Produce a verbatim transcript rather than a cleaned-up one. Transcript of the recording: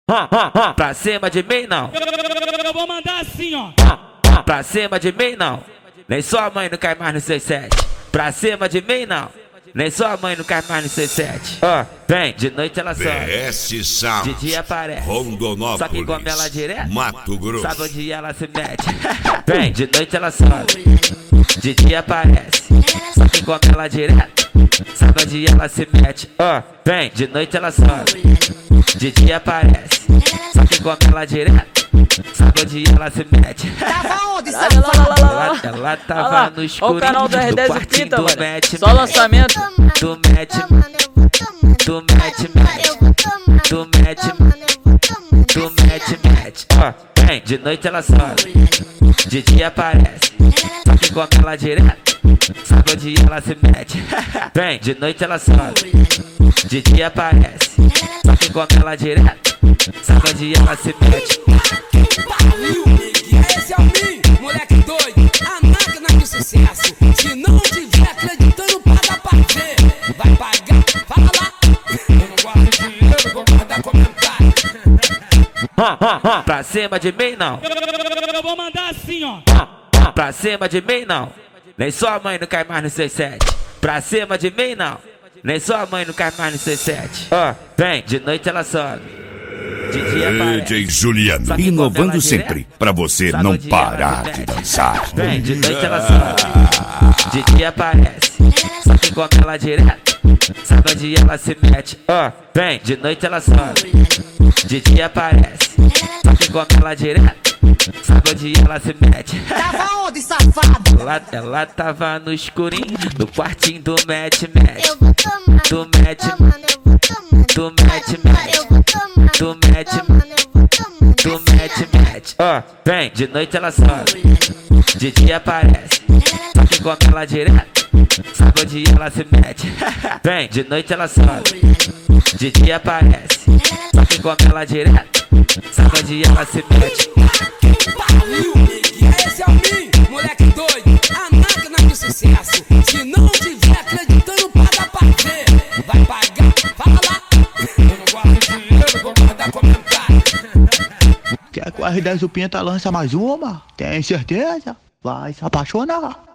Pra cima de mim não. Eu vou mandar assim, ó. Pra cima de mim não. Nem sua mãe não cai mais no seis sete. Pra cima de mim não. Nem sua mãe não cai mais no seis sete. Ó, vem, de noite ela sobe. B S Sound, de dia aparece. Rondonópolis, só que come ela direto. Mato Grosso. Sabe onde ela se mete. Vem, de noite ela sobe. De dia aparece. Só que come ela direto. Sabe onde ela se mete. Ó, vem, de noite ela sobe. De dia aparece. Só que come ela direto. Sabe onde ela se mete. Tava onde, ela, ela tava lá, no escuro. ó o canal do R dez quartinho Pinta, do mano. mete, Só lançamento. Tu mete, tu mete, mete. Tu mete, tu mete, mete. Ó, vem, de noite ela sobe. De dia aparece. Só que come ela direto. Sabe onde ela se mete. Vem, de noite ela sobe. De dia aparece. Só que come ela direto. Sabe onde ela se mete. Esse é o mim, moleque doido, a máquina de sucesso. Se não tiver acreditando, paga pra ver. Vai pagar, fala lá. Eu não guardo dinheiro, vou guardar comentário. Pra cima de mim não. Eu vou mandar assim, ó. Pra cima de mim não. Nem sua mãe não cai mais no seis sete. Pra cima de mim não. Nem sua mãe não cai mais no seis sete. Ó, vem, de noite ela sobe. De dia D J Juliano, inovando sempre, pra você não parar de dançar. Vem, de noite ela sobe. De dia aparece. Só que come ela direto. Sabe onde ela se mete. Ó, vem, de noite ela sobe. De dia aparece. Só que come ela direto. Sabe onde ela se mete. Tava onde, safado? Ela, ela tava no escurinho, no quartinho do mete, mete. Do mete, do mete, mete. Do mete, do mete, mete. Ó, vem, de noite ela sobe. De dia aparece. Só que come ela direto. Sabe onde ela se mete. Vem, de noite ela sobe. De dia aparece. Só que come ela direto. Sabe onde ela se mete. Esse é o mim, moleque doido, a máquina de sucesso. Se não tiver acreditando, paga pra ver. Vai pagar, fala lá. Eu não guardo dinheiro, vou guardar comentário. Quer que o R dez Pinta lança mais uma? Tem certeza? Vai se apaixonar.